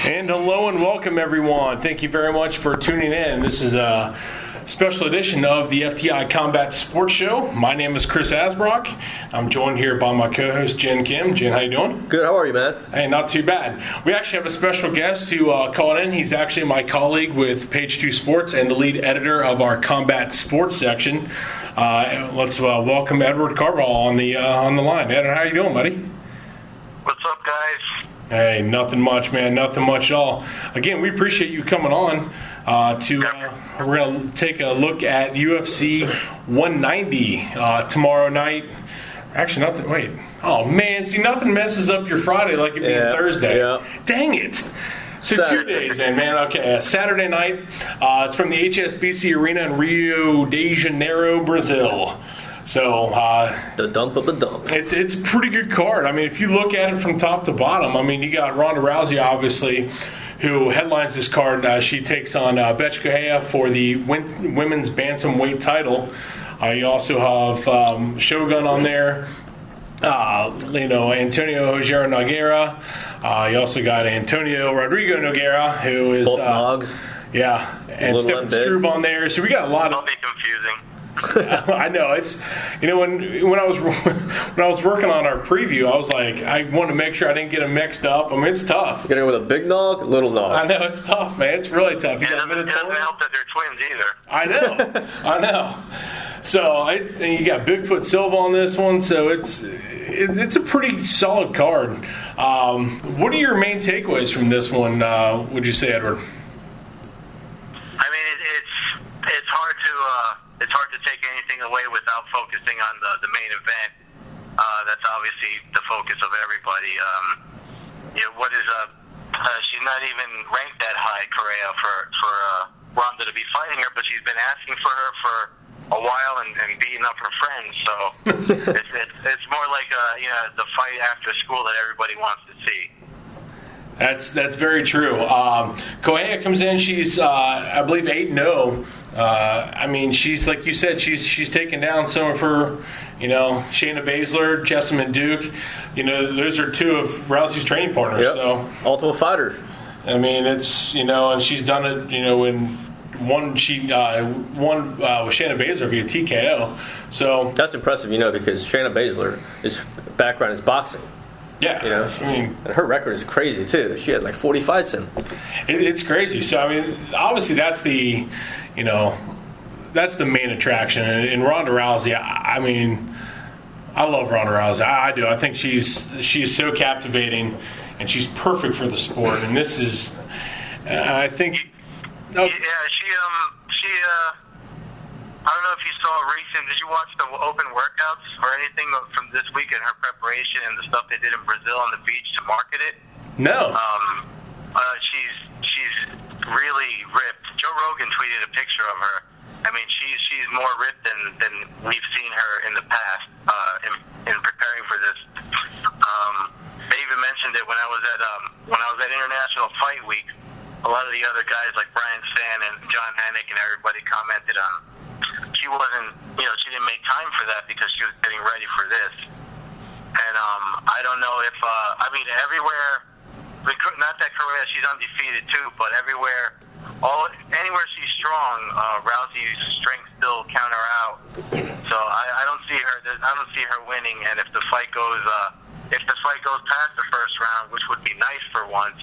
And hello and welcome, everyone. Thank you very much for tuning in. This is a special edition of the FTI Combat Sports Show. My name is Chris Asbrock. I'm joined here by my co-host, Jen Kim. Jen, how you doing? Good. How are you, man? Hey, not too bad. We actually have a special guest who called in. He's actually my colleague with Page 2 Sports and the lead editor of our Combat Sports section. Let's welcome Edward Carvall on the line. Edward, how you doing, buddy? What's up, guys? Hey, nothing much, man. Nothing much at all. Again, we appreciate you coming on. We're going to take a look at UFC 190 tomorrow night. Actually, nothing. Wait. Oh, man. See, nothing messes up your Friday like it being Thursday. Yeah. Dang it. So Saturday. 2 days then, man. Okay, Saturday night. It's from the HSBC Arena in Rio de Janeiro, Brazil. So The dump of the dump. it's a pretty good card. I mean, if you look at it from top to bottom, I mean, you got Ronda Rousey, obviously, who headlines this card. She takes on Bethe Correia for the women's bantamweight title. You also have Shogun on there. Antonio Rogério Nogueira. You also got Antonio Rodrigo Nogueira, who is Both Nogs. Yeah, and Little Stefan and big. Struve on there. So we got a lot It'll of. be confusing. I know it's when I was working on our preview, I was like, I wanted to make sure I didn't get them mixed up. I mean, it's tough. Getting with a big nog, little nog. I know it's tough, man. It's really tough. You It got doesn't Minotaur? help that they're twins either. I know. So and you got Bigfoot Silva on this one, so it's a pretty solid card. What are your main takeaways from this one? Would you say, Edward? I mean, it's hard to take anything away without focusing on the main event. That's obviously the focus of everybody. She's not even ranked that high, Correa, for Ronda to be fighting her, but she's been asking for her for a while and beating up her friends. So it's more like the fight after school that everybody wants to see. That's very true. Correia comes in. She's I believe 8-0. I mean, she's like you said. She's taken down some of her, Shayna Baszler, Jessamyn Duke. Those are two of Rousey's training partners. Yep. So Ultimate Fighter. I mean, it's and she's done it. In one she won with Shayna Baszler via TKO. So That's impressive, because Shayna Baszler, his background is boxing. yeah, And her record is crazy too. She had like 40 fights in. It's crazy. So I mean, obviously that's the that's the main attraction. And Ronda Rousey, I mean, I love Ronda Rousey. I do. I think she's so captivating, and she's perfect for the sport. And this is, I think. Yeah, she I don't know if you saw recent. Did you watch the open workouts or anything from this week in her preparation and the stuff they did in Brazil on the beach to market it? No. She's really ripped. Joe Rogan tweeted a picture of her. I mean, she's more ripped than we've seen her in the past in preparing for this. They even mentioned it when I was at International Fight Week. A lot of the other guys like Brian Stan and John Anik and everybody commented on she wasn't, she didn't make time for that because she was getting ready for this. And I don't know if, everywhere, not that Correa, she's undefeated too, but anywhere she's strong, Rousey's strength still counter out. So I don't see her winning. And if the fight goes past the first round, which would be nice for once,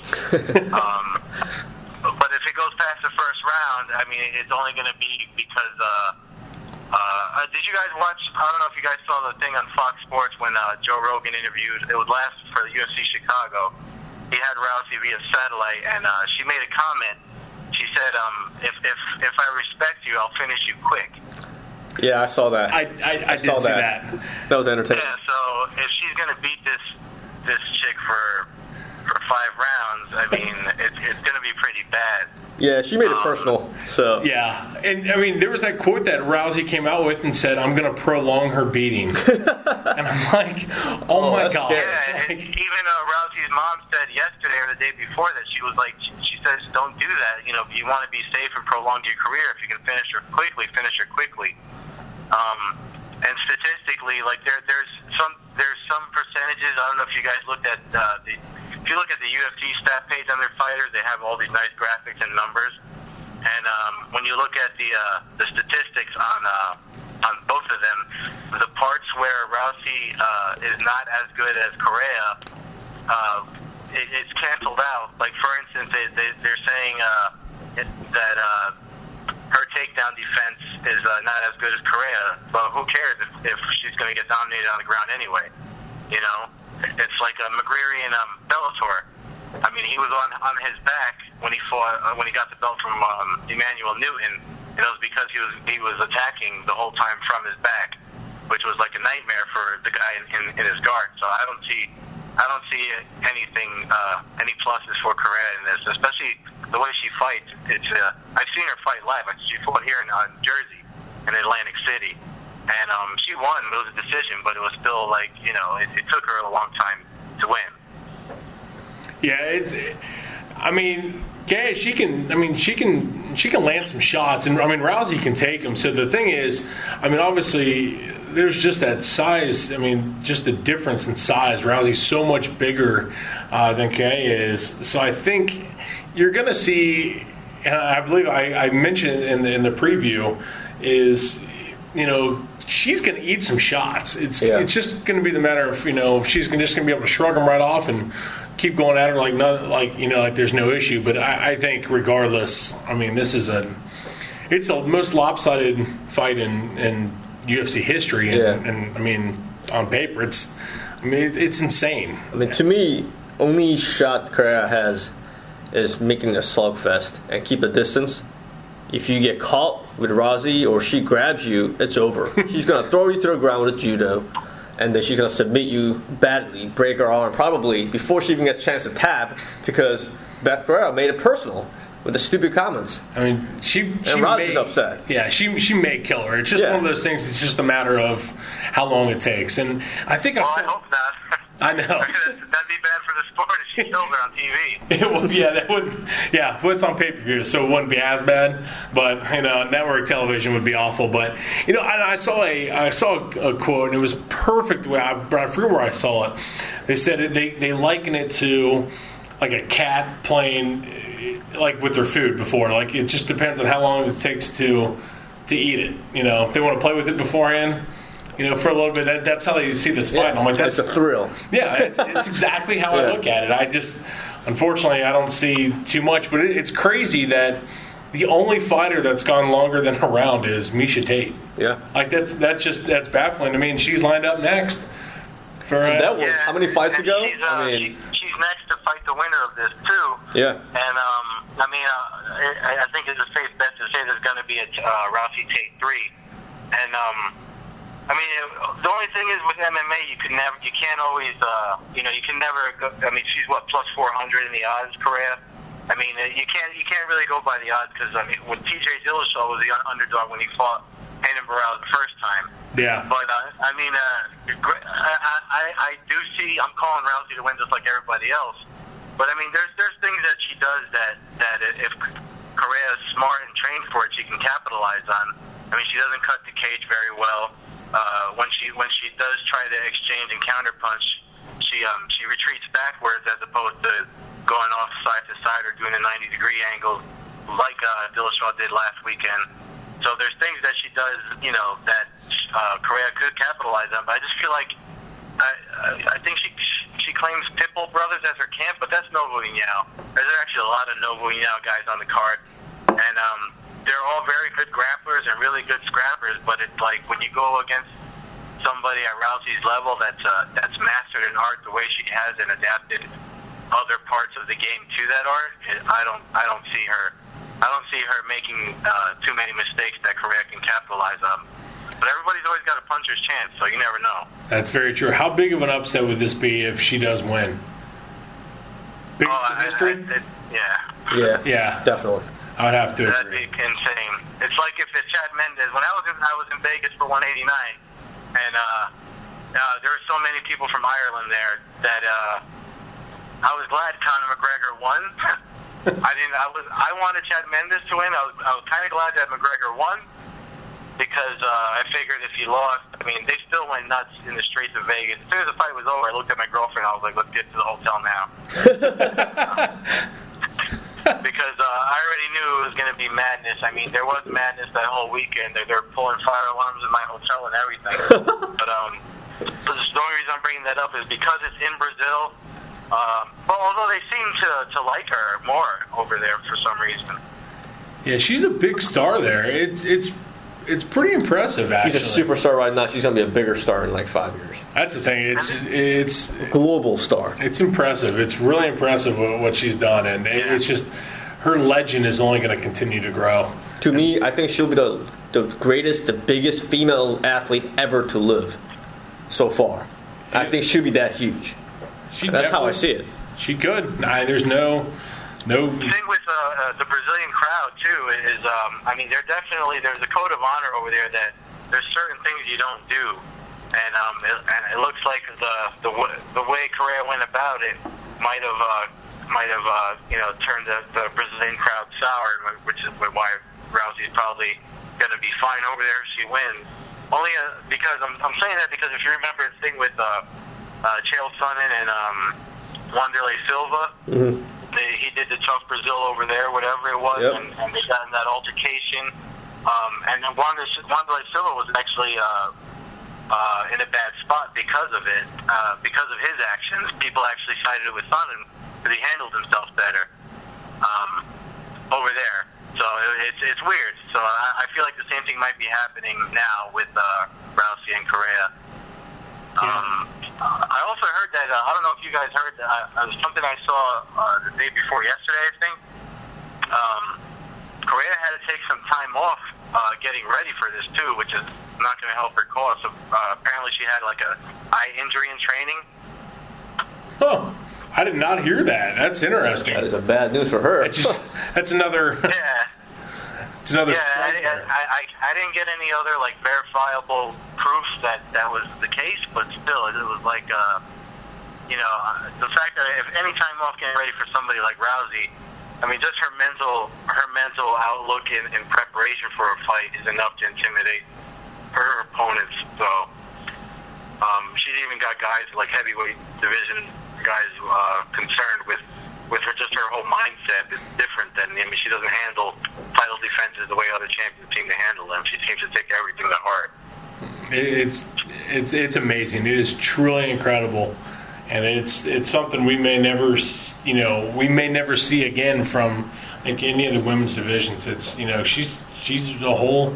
but if it goes past the first round, I mean, it's only going to be because. Did you guys watch? I don't know if you guys saw the thing on Fox Sports when Joe Rogan interviewed. It was last for the UFC Chicago. He had Rousey via satellite, and she made a comment. She said, "If I respect you, I'll finish you quick." Yeah, I saw that. I did see that. That was entertaining. Yeah. So if she's going to beat this chick for 5 rounds, I mean, it's going to be pretty bad. Yeah, she made it personal. So Yeah, and I mean, there was that quote that Rousey came out with and said, "I'm going to prolong her beating," and I'm like, "Oh my that's god!" scary. Yeah, and even Rousey's mom said yesterday or the day before that she was like, she says, "Don't do that. You want to be safe and prolong your career. If you can finish her quickly, finish her quickly." And statistically, like there's some percentages. I don't know if you guys looked at the if you look at the UFC stat page on their fighters, they have all these nice graphics and numbers. And when you look at the statistics on both of them, the parts where Rousey is not as good as Correa, it's canceled out. Like, for instance, they're saying that her takedown defense is not as good as Correa. But who cares if she's going to get dominated on the ground anyway? You know, it's like McGreary and Bellator. I mean, he was on his back when he fought when he got the belt from Emmanuel Newton. And it was because he was attacking the whole time from his back, which was like a nightmare for the guy in his guard. So I don't see anything any pluses for Correa in this, especially the way she fights. It's I've seen her fight live. She fought here in Jersey, in Atlantic City, and she won. It was a decision, but it was still like, you know, it took her a long time to win. Yeah, she can land some shots, and I mean, Rousey can take them. So the thing is, I mean, obviously there's just that size. I mean, just the difference in size. Rousey's so much bigger than Kay is. So I think you're going to see, and I believe I mentioned in the preview, is, you know, she's going to eat some shots. It's just going to be the matter of, you know, she's just going to be able to shrug them right off and keep going at her like there's no issue. But I think regardless, I mean, it's the most lopsided fight in UFC history, and I mean, on paper, it's insane. I mean, to me, only shot Correa has is making a slugfest and keep a distance. If you get caught with Rousey or she grabs you, it's over. She's gonna throw you to the ground with a judo, and then she's going to submit you badly, break her arm, probably before she even gets a chance to tap, because Beth Guerrero made it personal with the stupid comments. I mean, she Rousey's upset. Yeah, she may kill her. It's just one of those things. It's just a matter of how long it takes. And I think I hope not. I know. That'd be bad for the sport if she killed her on TV. It would, that would. Yeah, well, it's on pay-per-view, so it wouldn't be as bad. But, you know, network television would be awful. But, you know, I saw a quote, and it was perfect. But I forget where I saw it. They said they liken it to like a cat playing like with their food before. Like, it just depends on how long it takes to eat it. You know, if they want to play with it beforehand, you know, for a little bit, that's how they see this fight. And I'm like, that's a thrill. Yeah, it's exactly how I look at it. I just, unfortunately, I don't see too much. But it's crazy that the only fighter that's gone longer than a round is Miesha Tate. Yeah, like that's baffling to me. And she's lined up next for that was how many fights ago? She's next to fight the winner of this too. Yeah, and I think it's a safe bet to say there's going to be a Rousey Tate 3, and I mean, the only thing is with MMA, you can never go. I mean, she's plus 400 in the odds, Correa. I mean, you can't really go by the odds, because I mean, when TJ Dillashaw was the underdog when he fought Hayden Burrell the first time. Yeah. But I mean, I do see. I'm calling Rousey to win just like everybody else. But I mean, there's things that she does that if Correa is smart and trained for it, she can capitalize on. I mean, she doesn't cut the cage very well. When she does try to exchange and counterpunch, she retreats backwards as opposed to going off side to side or doing a 90-degree angle like Dillashaw did last weekend. So there's things that she does, you know, that Correa could capitalize on. But I just feel like I think she claims Pitbull Brothers as her camp, but that's Novo União. There's actually a lot of Novo União guys on the card, and they're all very good grapplers and really good scrappers, but it's like when you go against somebody at Rousey's level that's mastered an art the way she has and adapted other parts of the game to that art, I don't see her making too many mistakes that Correa can capitalize on. But everybody's always got a puncher's chance, so you never know. That's very true. How big of an upset would this be if she does win? Biggest in history? Yeah, definitely. I would have to That'd agree. be insane. It's like if it's Chad Mendes. When I was in Vegas for 189, and there were so many people from Ireland there that I was glad Conor McGregor won. I wanted Chad Mendes to win. I was kind of glad that McGregor won, because I figured if he lost, I mean, they still went nuts in the streets of Vegas. As soon as the fight was over, I looked at my girlfriend. I was like, "Let's get to the hotel now," because I already knew it was going to be madness. I mean, there was madness that whole weekend. They're pulling fire alarms in my hotel and everything. But so the only reason I'm bringing that up is because it's in Brazil. Well, although they seem to like her more over there for some reason. Yeah, she's a big star there. It's pretty impressive, actually. She's a superstar right now. She's going to be a bigger star in like 5 years. That's the thing. It's global star. It's impressive. It's really impressive what she's done, and it's just her legend is only going to continue to grow. To me, I think she'll be the greatest, the biggest female athlete ever to live so far. I think she'll be that huge. That's how I see it. She could. There's no. The thing with the Brazilian crowd too is, I mean, there's a code of honor over there that there's certain things you don't do, and it looks like the way Correa went about it might have turned the Brazilian crowd sour, which is why Rousey's probably going to be fine over there if she wins. Only because I'm saying that because if you remember the thing with Chael Sonnen and Wanderlei Silva. Mm-hmm. He did the tough Brazil over there, whatever it was, and they got in that altercation. And then Wanderlei Silva was actually in a bad spot because of it, because of his actions. People actually sided with Sonnen because he handled himself better over there. So it's weird. So I feel like the same thing might be happening now with Rousey and Correa. I also heard that, I don't know if you guys heard that, something I saw the day before yesterday, I think. Correa had to take some time off getting ready for this, too, which is not going to help her cause. So, apparently she had, like, a eye injury in training. Oh, I did not hear that. That's interesting. That is a bad news for her. That's another... Yeah. It's another. Yeah, I didn't get any other like verifiable proofs that was the case, but still, it was like, the fact that if any time off getting ready for somebody like Rousey, I mean, just her mental outlook in preparation for a fight is enough to intimidate her opponents. So, she's even got guys like heavyweight division guys concerned with her, just her whole mindset is different than, I mean, she doesn't handle title defenses the way other champions seem to handle them. She seems to take everything to heart. It's amazing. It is truly incredible, and it's something we may never see again from like any of the women's divisions. It's she's a whole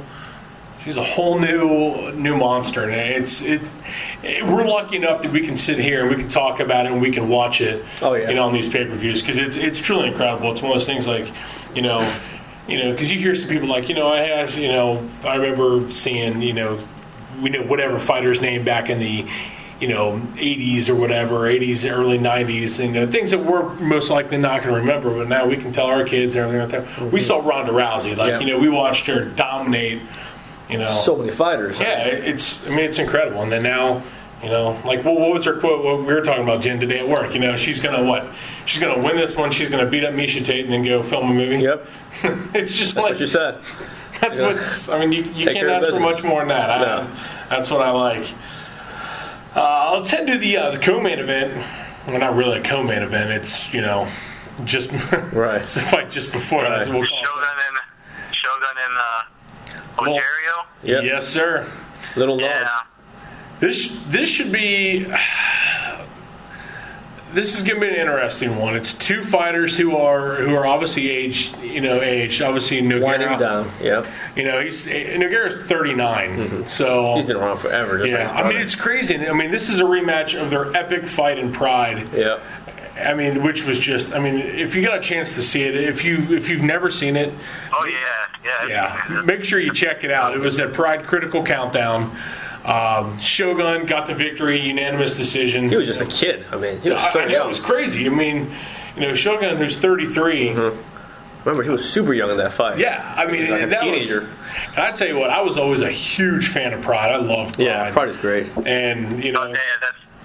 new monster, and we're lucky enough that we can sit here and we can talk about it and we can watch it. Oh, yeah. On these pay-per-views because it's truly incredible. It's one of those things like because you hear some people like I remember seeing we know whatever fighter's name back in the 80s or whatever, 80s, early 90s, things that we're most likely not going to remember, but now we can tell our kids and everything like that. Mm-hmm. We saw Ronda Rousey, we watched her dominate. So many fighters. Yeah, it's incredible. And then now, what was her quote? What we were talking about Jen today at work. She's gonna what? She's gonna win this one. She's gonna beat up Miesha Tate and then go film a movie. Yep. It's just that's like what you said. That's what's. I mean, you can't ask for much more than that. No. That's what I like. Let's head to the co-main event. Well, not really a co-main event. It's just right. It's a fight just before. Right. That's what we'll Shogun in Ontario. Yep. Yes, sir. Little nod. Yeah. This should be. This is going to be an interesting one. It's two fighters who are obviously aged. Obviously Nogueira. Winding down. Yep. Nogueira's 39, mm-hmm. so he's been around forever. Yeah, I mean it's crazy. I mean this is a rematch of their epic fight in Pride. Yeah. I mean, which was just. I mean, if you got a chance to see it, if you've never seen it. Oh yeah. Make sure you check it out. It was at Pride Critical Countdown. Shogun got the victory, unanimous decision. He was just a kid. I mean, he was so young. It was crazy. I mean, Shogun, who's 33. Mm-hmm. Remember, he was super young in that fight. Yeah, I mean, he was like a teenager. And I tell you what, I was always a huge fan of Pride. I loved Pride. Yeah, Pride is great. And that's hands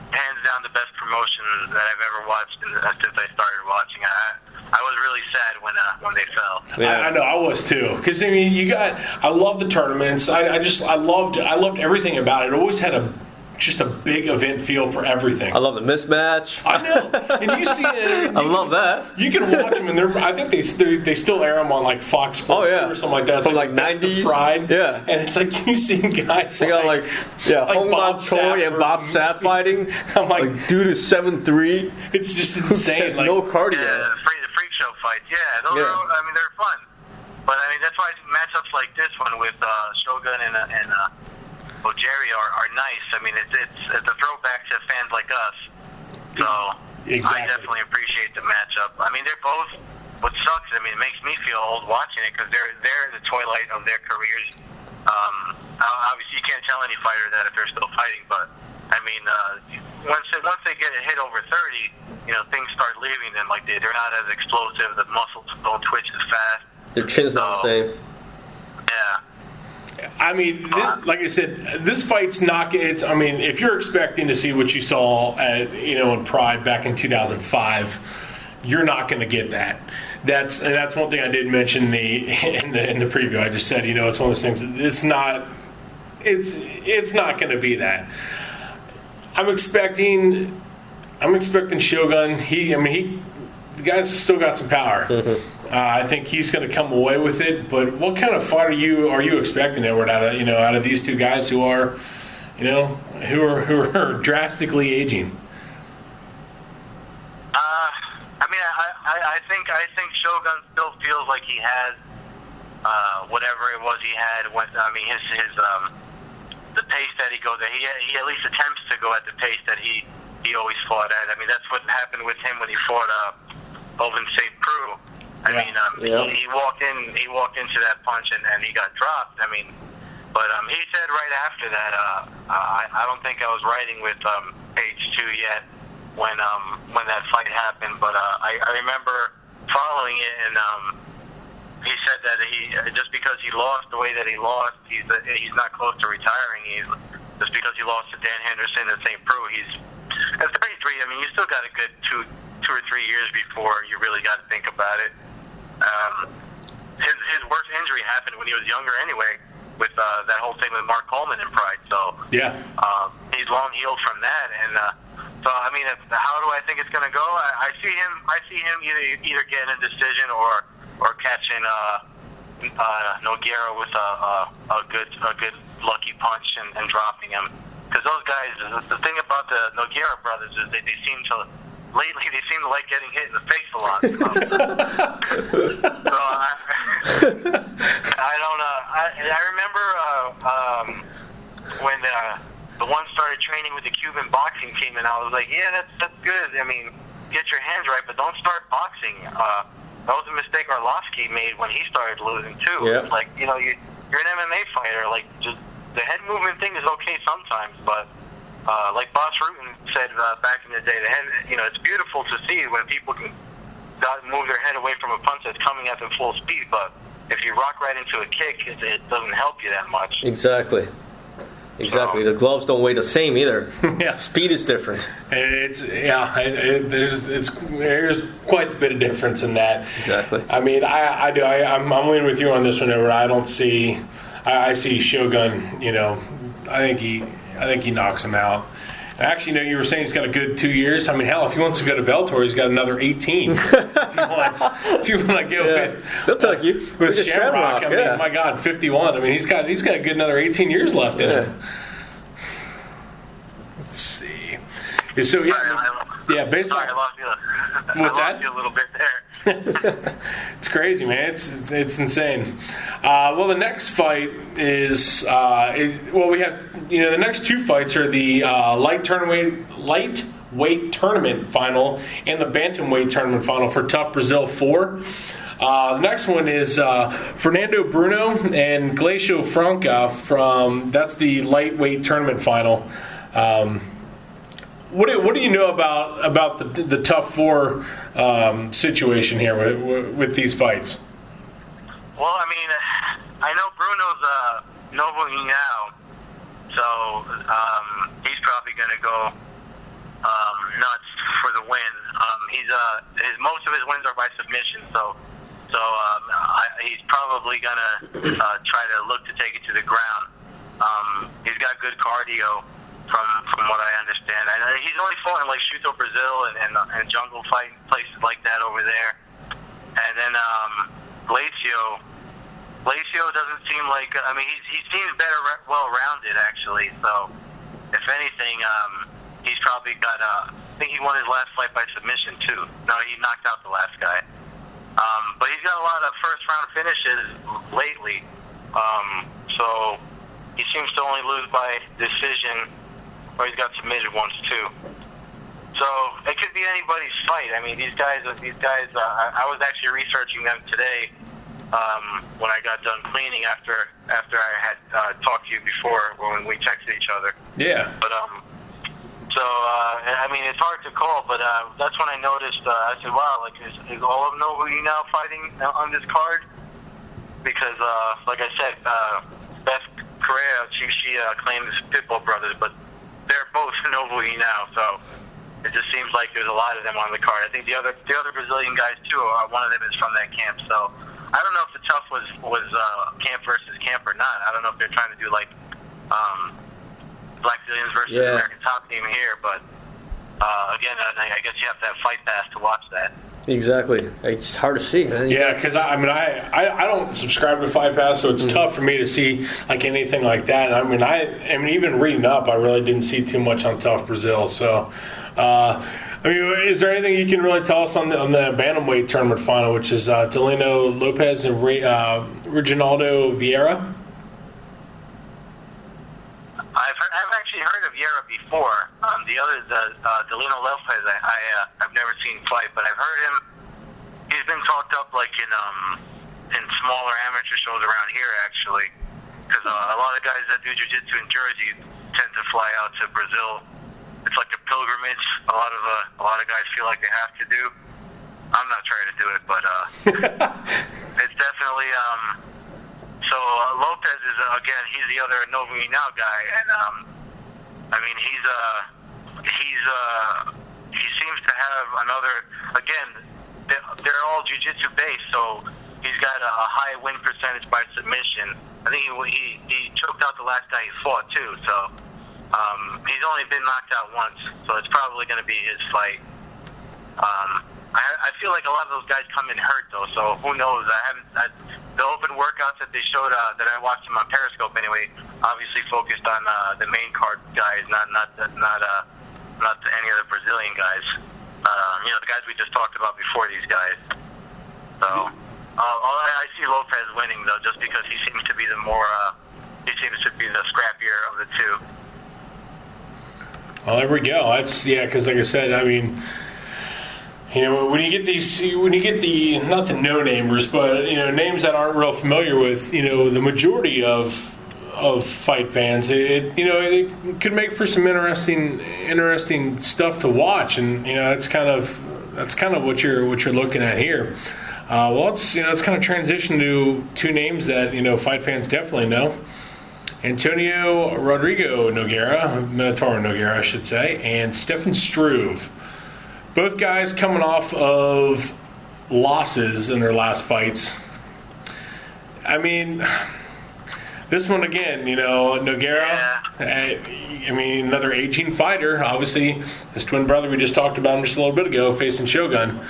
down the best promotion that I've ever watched since I started watching. I was really sad when they fell. Yeah. I know, I was too. Because I mean, I love the tournaments. I loved everything about it. It always had just a big event feel for everything. I love the mismatch. I know, and you see it. I love that. You can watch them, and I think they still air them on like Fox Sports or something like that. It's from like 90s. Pride. Yeah, and it's like you see guys. They got like Hong Bob Choi and Bob Sapp fighting. I'm like dude is 7'3". It's just insane. Like, no cardio. Yeah, the freak show fights. Yeah, those are. I mean, they're fun. But I mean, that's why matchups like this one with Shogun and Ojiri are nice. I mean, it's a throwback to fans like us. So exactly. I definitely appreciate the matchup. I mean, they're both. What sucks, I mean, it makes me feel old watching it because they're in the twilight of their careers. Obviously, you can't tell any fighter that if they're still fighting, but I mean, once they get a hit over 30, things start leaving them. Like they're not as explosive. The muscles don't twitch as fast. Their chin's not the same. Yeah. I mean, like I said, this fight's not. I mean, if you're expecting to see what you saw at in Pride back in 2005, you're not going to get that. That's one thing I did mention in the preview. I just said it's one of those things. It's not going to be that. I'm expecting Shogun. The guy's still got some power. Mm-hmm. I think he's going to come away with it. But what kind of fight are you expecting, Edward, out of these two guys who are drastically aging? I think Shogun still feels like he has whatever it was he had. His the pace that he goes at. He at least attempts to go at the pace that he always fought at. I mean, that's what happened with him when he fought Ovin St. Preux. He walked into that punch and he got dropped. I mean, but he said right after that, I don't think I was writing with Page 2 yet when that fight happened. But I remember following it, and he said that just because he lost the way that he lost, he's not close to retiring. Just because he lost to Dan Henderson and St. Preux, he's at 33. I mean, you still got a good two or 3 years before you really got to think about it. His worst injury happened when he was younger anyway, with that whole thing with Mark Coleman in Pride. So yeah, he's long healed from that, and so I mean, how do I think it's going to go? I see him either getting a decision or catching Nogueira with a good lucky punch and dropping him. Because those guys, the thing about the Nogueira brothers is they seem to like getting hit in the face a lot. So I don't know. I remember when the one started training with the Cuban boxing team, and I was like, yeah, that's good. I mean, get your hands right, but don't start boxing. That was a mistake Arlovsky made when he started losing too. Yeah. Like, you're an MMA fighter. Like, just the head movement thing is okay sometimes, but like Boss Rutan said back in the day, the head, it's beautiful to see when people can move their head away from a punch that's coming at them full speed, but if you rock right into a kick, it doesn't help you that much. Exactly. The gloves don't weigh the same either. Yeah. Speed is different. There's quite a bit of difference in that. Exactly. I mean, I'm leaning with you on this one, Edward. I see Shogun. I think he knocks him out. Actually, you were saying he's got a good 2 years. I mean, hell, if he wants to go to Bellator, he's got another 18. if you want to go with, they'll take you with Shamrock. I mean, my God, 51. I mean, he's got a good another 18 years left in him. Let's see. So based on I lost you. What's that? I lost you a little bit there. It's crazy, man. It's insane. Well, the next fight is we have the next two fights are the lightweight tournament final and the bantamweight tournament final for Tough Brazil 4. The next one is Fernando Bruno and Glacio Franca that's the lightweight tournament final. What do you know about the Tough 4 situation here with these fights? Well, I mean, I know Bruno's Novo now, so he's probably going to go nuts for the win. Most of his wins are by submission, so he's probably gonna try to look to take it to the ground. He's got good cardio, from what I understand. And he's only fought in like Chute Brazil and jungle fight places like that over there. And then Glacio doesn't seem like. I mean, he seems better, well-rounded actually. So, if anything, he's probably got. I think he won his last fight by submission too. No, he knocked out the last guy. But he's got a lot of first-round finishes lately. So he seems to only lose by decision, or he's got submitted once too. So it could be anybody's fight. I mean, these guys. I was actually researching them today when I got done cleaning after I had talked to you before when we texted each other. Yeah. But I mean, it's hard to call, but that's when I noticed. I said, "Wow, like is all of them know who you now fighting on this card?" Because, like I said, Beth Correa, she claims Pitbull Brothers, but they're both Novo now, so it just seems like there's a lot of them on the card. I think the other Brazilian guys too. One of them is from that camp, so I don't know if the tough was camp versus camp or not. I don't know if they're trying to do like Black Zillions versus American Top Team here, but again, I guess you have to have Fight Pass to watch that. Exactly. It's hard to see, man. Yeah, because I don't subscribe to Fight Pass, so it's tough for me to see like anything like that. And I mean, even reading up, I really didn't see too much on Tough Brazil. So, I mean, is there anything you can really tell us on the bantamweight tournament final, which is Delino Lopez and Reginaldo Vieira? I've actually heard of Vieira before. The other, Delino Lopez, I've never seen fight, but I've heard him. He's been talked up like in smaller amateur shows around here, actually, because a lot of guys that do jiu-jitsu in Jersey tend to fly out to Brazil. It's like a pilgrimage. A lot of guys feel like they have to do. I'm not trying to do it, but it's definitely. So Lopez is again. He's the other Novo Now guy, and I mean he seems to have another. Again, they're all jiu-jitsu based, so he's got a high win percentage by submission. I think he choked out the last guy he fought too. So he's only been knocked out once, so it's probably going to be his fight. I feel like a lot of those guys come in hurt though, so who knows? The open workouts that they showed that I watched them on Periscope anyway, obviously focused on the main card guys, not any of the Brazilian guys. The guys we just talked about before these guys. So I see Lopez winning though, just because he seems to be the scrappier of the two. Well, there we go. That's because like I said, I mean. When you get the not the no-namers, but names that aren't real familiar with the majority of fight fans, it could make for some interesting stuff to watch, and that's kind of what you're looking at here. It's kind of transition to two names that fight fans definitely know. Antonio Rodrigo Nogueira, Minotauro Nogueira, I should say, and Stefan Struve. Both guys coming off of losses in their last fights. I mean, this one again, Nogueira, I mean, another aging fighter. Obviously, his twin brother, we just talked about him just a little bit ago, facing Shogun.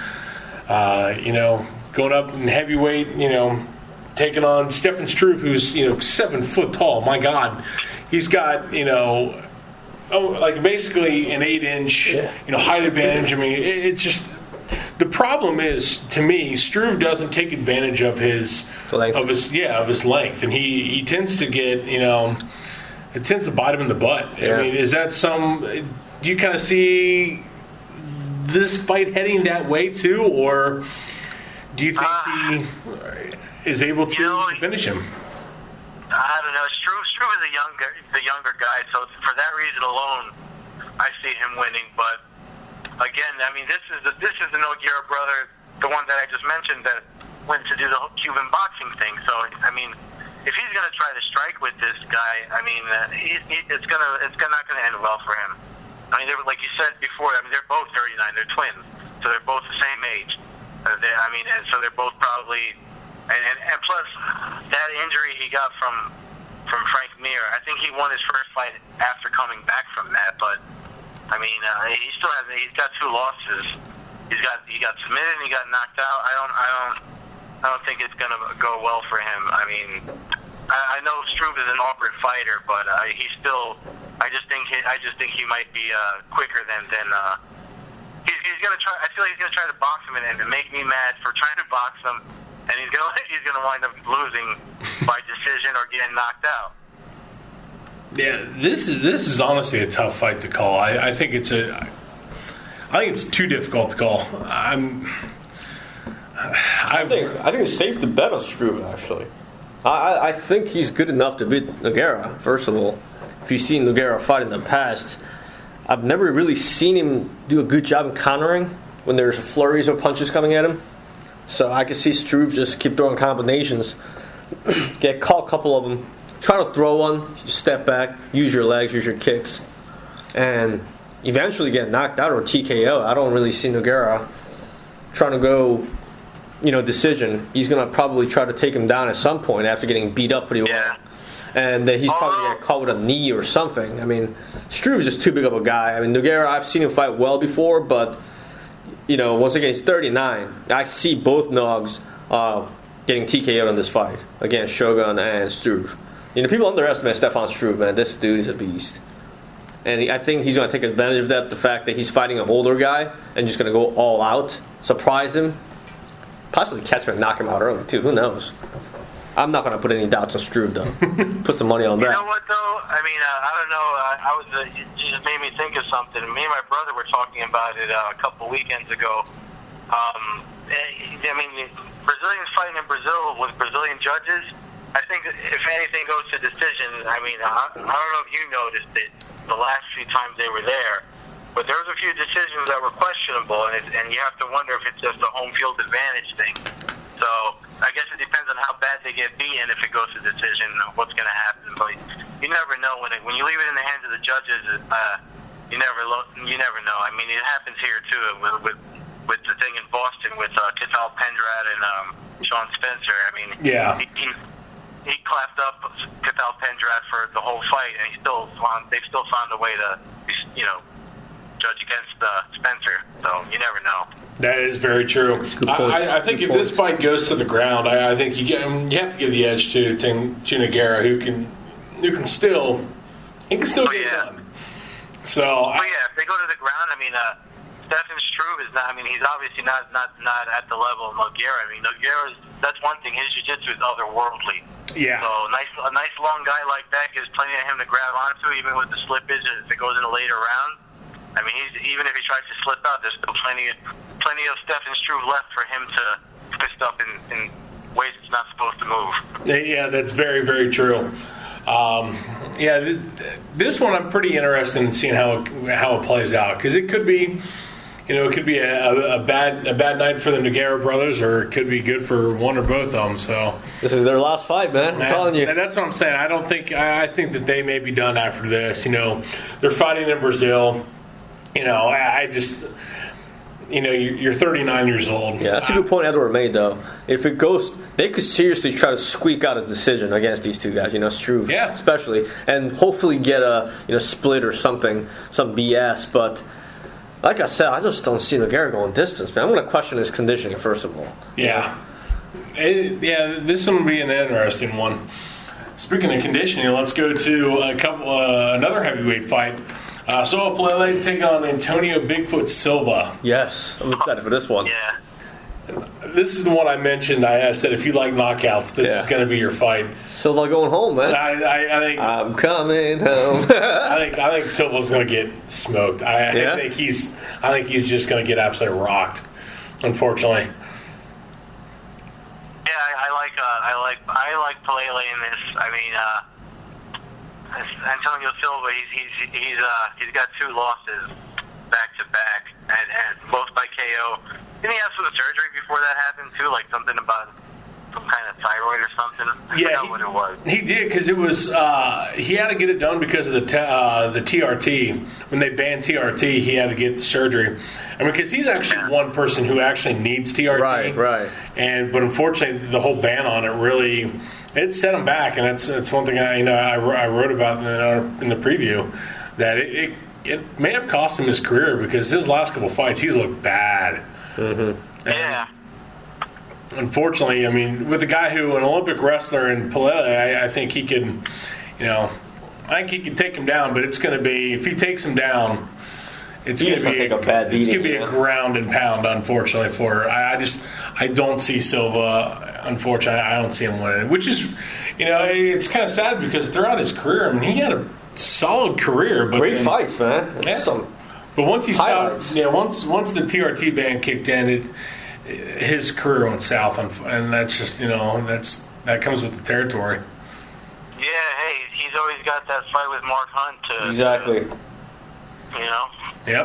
Going up in heavyweight, taking on Stefan Struve, who's, 7 foot tall. My God. He's got, basically an 8-inch, height advantage. I mean, it's just the problem is to me, Struve doesn't take advantage of his length, and he tends to get it tends to bite him in the butt. Yeah. I mean, is that do you kind of see this fight heading that way too, or do you think he is able to finish him? I don't know. Struve is the younger guy, so for that reason alone, I see him winning. But again, I mean, this is the Nogueira brother, the one that I just mentioned that went to do the Cuban boxing thing. So I mean, if he's going to try to strike with this guy, I mean, it's not going to end well for him. I mean, they're, like you said before, I mean, they're both 39. They're twins, so they're both the same age. And so they're both probably, and plus that injury he got from Frank Mir, I think he won his first fight after coming back from that. But I mean, he's got 2 losses. He got submitted and he got knocked out. I don't think it's gonna go well for him. I mean, I know Struve is an awkward fighter, but he's still. I just think he might be quicker than. He's gonna try. I feel like he's gonna try to box him and make me mad for trying to box him, and he's gonna wind up losing by decision or getting knocked out. Yeah, this is honestly a tough fight to call. I think it's too difficult to call. I think it's safe to bet on Struve, actually. I think he's good enough to beat Nogueira, first of all. If you've seen Nogueira fight in the past, I've never really seen him do a good job in countering when there's flurries of punches coming at him. So I can see Struve just keep throwing combinations, get caught a couple of them, try to throw one, just step back, use your legs, use your kicks, and eventually get knocked out or TKO. I don't really see Nogueira trying to go, decision. He's going to probably try to take him down at some point after getting beat up pretty well. Yeah. And then he's probably going to get caught with a knee or something. I mean, Struve's just too big of a guy. I mean, Nogueira, I've seen him fight well before, but, once again, he's 39. I see both Nogs getting TKO'd in this fight against Shogun and Struve. People underestimate Stefan Struve, man. This dude is a beast. And I think he's going to take advantage of that, the fact that he's fighting an older guy and just going to go all out, surprise him, possibly catch him and knock him out early, too. Who knows? I'm not going to put any doubts on Struve, though. Put some money on that. You know what, though? I mean, I don't know. You just made me think of something. Me and my brother were talking about it a couple weekends ago. I mean, Brazilians fighting in Brazil with Brazilian judges. I think if anything goes to decision, I mean, I don't know if you noticed it the last few times they were there, but there was a few decisions that were questionable, and you have to wonder if it's just a home field advantage thing. So I guess it depends on how bad they get beaten. If it goes to decision, what's going to happen? But you never know when you leave it in the hands of the judges. You never know. I mean, it happens here too with the thing in Boston with Kithal Pendrad and Sean Spencer. I mean, yeah. He clapped up Kithal Pendrad for the whole fight, and they've still found a way to judge against Spencer. So you never know. That is very true. I think if this fight goes to the ground, I think you have to give the edge to Nogueira, who can still get it done. So, if they go to the ground, I mean, Stefan Struve is not. I mean, he's obviously not at the level of Nogueira. I mean, that's one thing. His jiu-jitsu is otherworldly. Yeah. So a nice long guy like that gives plenty of him to grab onto, even with the slippage if it goes in a later round. I mean, even if he tries to slip out, there's still plenty of Stefan Struve left for him to twist up in ways it's not supposed to move. Yeah, that's very, very true. This one I'm pretty interested in seeing how it plays out, because it could be, a bad night for the Nogueira brothers, or it could be good for one or both of them. So this is their last fight, man. I'm telling you. And that's what I'm saying. I think that they may be done after this. They're fighting in Brazil. I just, you're 39 years old. Yeah, that's a good point Edward made, though. If it goes, they could seriously try to squeak out a decision against these two guys, Struve, especially, and hopefully get a split or something, some BS. But like I said, I just don't see Nogueira going distance, man. I'm going to question his conditioning, first of all. Yeah. This one will be an interesting one. Speaking of conditioning, let's go to another heavyweight fight. Soa Palelei taking on Antonio Bigfoot Silva. Yes, I'm excited for this one. Yeah. This is the one I mentioned. I said if you like knockouts, this is going to be your fight. Silva going home, man. I think I'm coming home. I think Silva's going to get smoked. I think he's just going to get absolutely rocked. Unfortunately. Yeah, I like Palelei in this. I mean, Antonio Silva, he's got 2 losses back to back, and both by KO. Didn't he have some surgery before that happened too? Like something about some kind of thyroid or something? forgot what it was. He did because it was he had to get it done because of the TRT. When they banned TRT, he had to get the surgery. I mean, because he's actually one person who actually needs TRT. Right. But unfortunately, the whole ban on it really it set him back, and that's one thing I wrote about in the preview that it may have cost him his career because his last couple fights he's looked bad. Mm-hmm. Yeah. Unfortunately, I mean, with a guy who an Olympic wrestler in Pelele, I think he could, I think he could take him down. But it's going to be if he takes him down, it's going to be take a bad beating. It's going to be a ground and pound. Unfortunately, for I don't see Silva. Unfortunately, I don't see him winning. Which is, it's kind of sad because throughout his career, I mean, he had a solid career, but great fights, man. But once he highlights. stopped, once the TRT ban kicked in, his career went south, and that's just that comes with the territory. Yeah, hey, he's always got that fight with Mark Hunt to exactly. Yeah.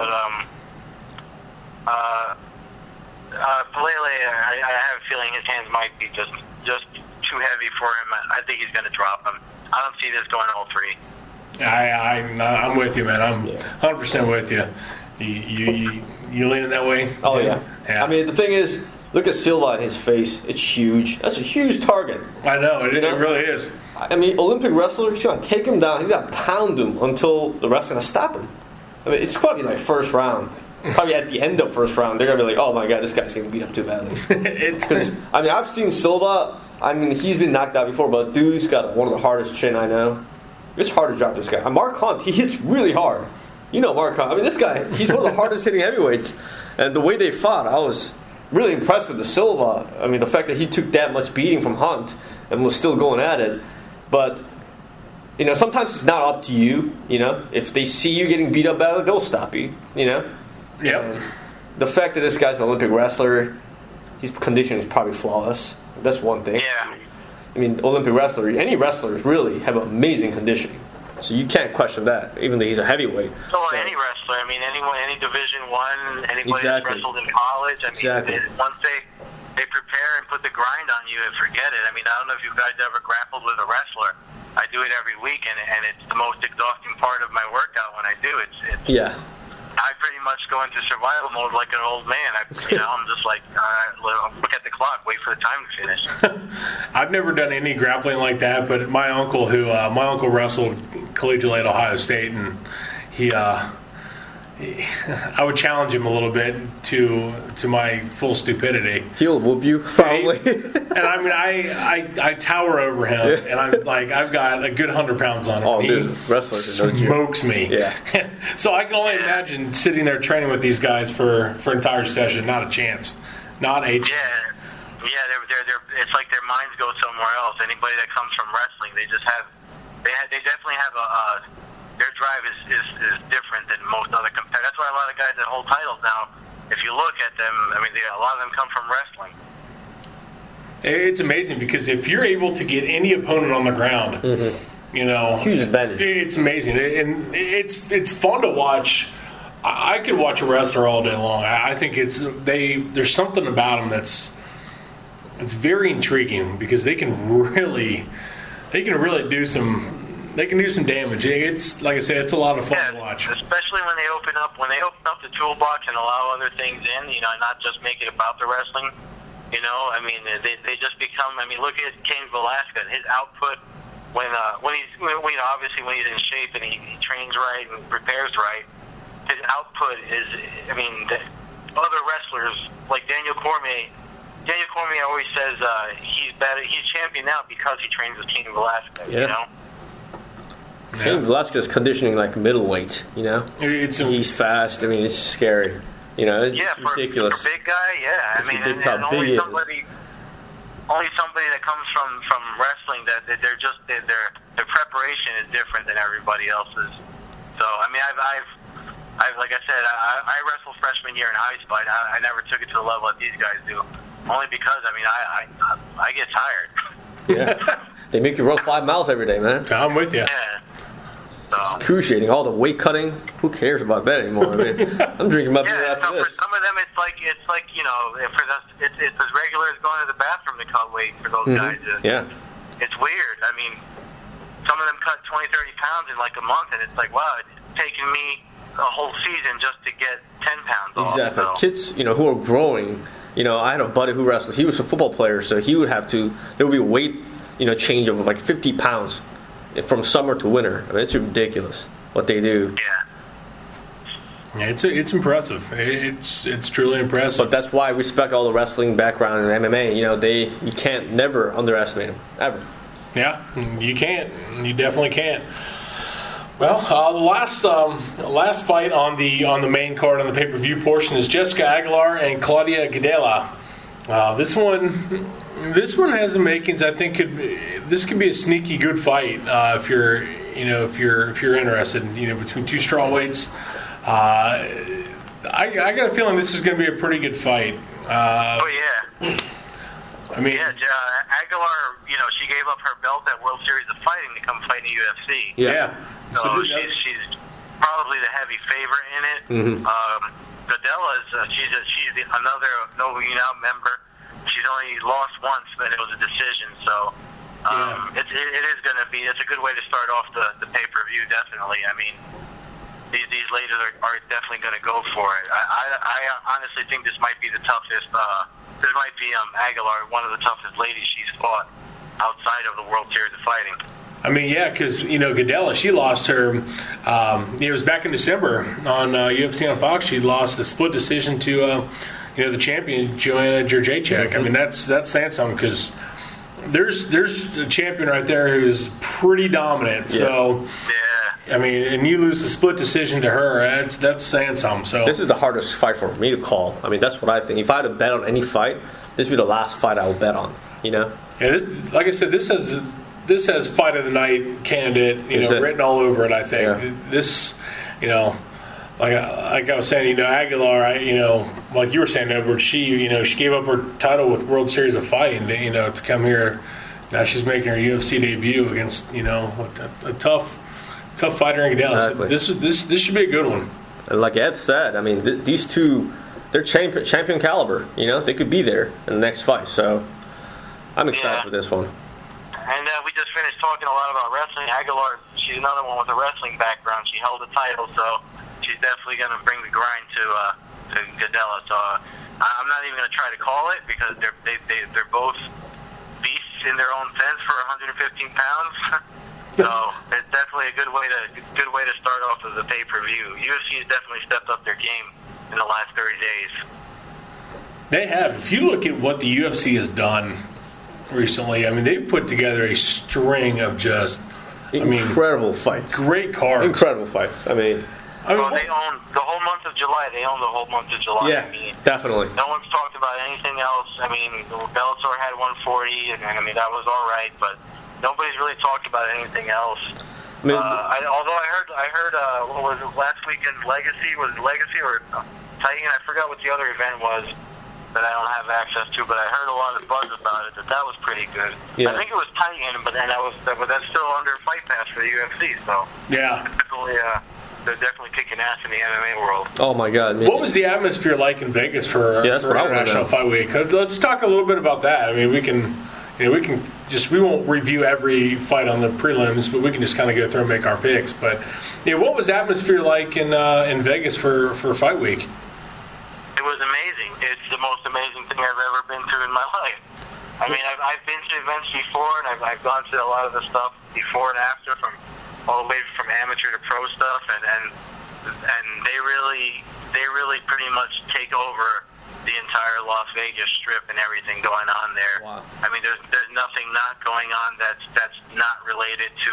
But Pelele, I have a feeling his hands might be just too heavy for him. I think he's going to drop him. I don't see this going all three. I'm with you, man. I'm 100% with you. You leaning that way? Oh yeah. I mean, the thing is, look at Silva and his face. It's huge. That's a huge target. I know. It really is. I mean, Olympic wrestler, he's going to take him down. He's going to pound him until the ref's going to stop him. I mean, it's probably like first round. Probably at the end of first round, they're going to be like, oh my God, this guy's getting beat up too badly. Because, I mean, I've seen Silva. I mean, he's been knocked out before, but dude's got one of the hardest chin I know. It's hard to drop this guy. Mark Hunt, he hits really hard. Mark Hunt. I mean, this guy, he's one of the hardest hitting heavyweights. And the way they fought, I was really impressed with the Silva. I mean, the fact that he took that much beating from Hunt and was still going at it. But, sometimes it's not up to you. If they see you getting beat up badly, they'll stop you. Yep. The fact that this guy's an Olympic wrestler, his conditioning is probably flawless. That's one thing. Yeah. I mean, Olympic wrestler, any wrestlers really have amazing conditioning. So you can't question that, even though he's a heavyweight. Any wrestler, I mean, any Division I, anybody that's wrestled in college, I mean, once they prepare and put the grind on you and forget it. I mean, I don't know if you guys ever grappled with a wrestler. I do it every week, and it's the most exhausting part of my workout when I do it. I pretty much go into survival mode like an old man. I'm just like, look at the clock, wait for the time to finish. I've never done any grappling like that, but my uncle wrestled collegiate Ohio State, and I would challenge him a little bit to my full stupidity. He'll whoop you, probably. And I mean, I tower over him, and I'm like, I've got a good 100 pounds on him. Oh, dude, wrestlers smokes me. Yeah. So I can only imagine sitting there training with these guys for an entire session. Not a chance. Not a chance. Yeah. They're it's like their minds go somewhere else. Anybody that comes from wrestling, they definitely have their drive is different than most other competitors. That's why a lot of guys that hold titles now, if you look at them, I mean, a lot of them come from wrestling. It's amazing because if you're able to get any opponent on the ground, huge advantage. It's amazing, and it's fun to watch. I could watch a wrestler all day long. I think there's something about them it's very intriguing because they can really do some. They can do some damage. It's like I said, it's a lot of fun to watch. Especially when they open up the toolbox and allow other things in. Not just make it about the wrestling. I mean, they just become. I mean, look at Cain Velasquez. His output when he's in shape and he trains right and prepares right, his output is. I mean, other wrestlers like Daniel Cormier. Daniel Cormier always says he's better. He's champion now because he trains with Cain Velasquez. Yeah. Cain Velasquez conditioning like middleweight, he's fast. I mean, it's scary. It's ridiculous. For a big guy, yeah. I mean, and only somebody that comes from wrestling that their preparation is different than everybody else's. So I mean, I've like I said, I wrestled freshman year in high school. I never took it to the level that these guys do, only because I mean I get tired. Yeah, they make you run 5 miles every day, man. I'm with you. Yeah. So. Excruciating, all the weight cutting. Who cares about that anymore? I mean, I'm drinking my beer after this. For some of them, it's like for us, it's as regular as going to the bathroom to cut weight for those guys. Yeah. it's weird. I mean, some of them cut 20, 30 pounds in like a month, and it's like, wow, it's taking me a whole season just to get 10 pounds off. Exactly. So. Kids, who are growing, I had a buddy who wrestled. He was a football player, so he would have to, there would be a weight, change of like 50 pounds from summer to winter. I mean, it's ridiculous what they do. Yeah. It's impressive. It's truly impressive. But that's why I respect all the wrestling background in MMA. You can't never underestimate them, ever. Yeah, you can't. You definitely can't. Well, the last fight on the main card on the pay-per-view portion is Jessica Aguilar and Claudia Gadelha. This one has the makings. I think this could be a sneaky good fight if you're interested. Between two strawweights. I got a feeling this is going to be a pretty good fight. Oh yeah. I mean, Aguilar, she gave up her belt at World Series of Fighting to come fight in the UFC. Yeah. So she's probably the heavy favorite in it. Gadelha she's another Nova União member. She's only lost once, but it was a decision. So it is going to be. It's a good way to start off the pay-per-view. Definitely. I mean, these ladies are definitely going to go for it. I honestly think this might be the toughest. This might be Aguilar, one of the toughest ladies she's fought outside of the World Series of Fighting. I mean, yeah, because Gadelha, she lost her. It was back in December on UFC on Fox. She lost the split decision to the champion Joanna Jędrzejczyk. I mean, that's saying something because there's a champion right there who's pretty dominant. So. I mean, and you lose the split decision to her, that's saying something. So this is the hardest fight for me to call. I mean, that's what I think. If I had to bet on any fight, this would be the last fight I would bet on. Yeah, like I said, this has fight of the night candidate, written all over it. I think this, like I was saying, Aguilar, like you were saying, Edward, she gave up her title with World Series of Fighting, to come here. Now she's making her UFC debut against, a tough fighter in Gadelha. Exactly. So this should be a good one. And like Ed said, I mean, these two, they're champion caliber. They could be there in the next fight. So I'm excited for this one. And we just finished talking a lot about wrestling. Aguilar, she's another one with a wrestling background. She held a title, so she's definitely going to bring the grind to Gadelha. So I'm not even going to try to call it because they're both beasts in their own sense for 115 pounds. So it's definitely a good way to start off as a pay-per-view. UFC has definitely stepped up their game in the last 30 days. They have. If you look at what the UFC has done recently, I mean, they've put together a string of just incredible fights, great cards, incredible fights. I mean, they own the whole month of July. They own the whole month of July. Yeah, I mean, definitely. No one's talked about anything else. I mean, Bellator had 140, and I mean that was all right, but. Nobody's really talked about anything else. Although I heard what was it last weekend? Legacy or Titan? I forgot what the other event was that I don't have access to, but I heard a lot of buzz about it. That was pretty good. Yeah. I think it was Titan, but that's still under Fight Pass for the UFC. So yeah, they're definitely kicking ass in the MMA world. Oh my God! What was the atmosphere like in Vegas for International Fight Week? Let's talk a little bit about that. I mean, we won't review every fight on the prelims, but we can just kind of go through and make our picks. But what was the atmosphere like in Vegas for Fight Week? It was amazing. It's the most amazing thing I've ever been to in my life. I mean, I've been to events before, and I've gone to a lot of the stuff before and after, from all the way from amateur to pro stuff, and they really pretty much take over the entire Las Vegas Strip and everything going on there. Wow. I mean, there's nothing not going on that's not related to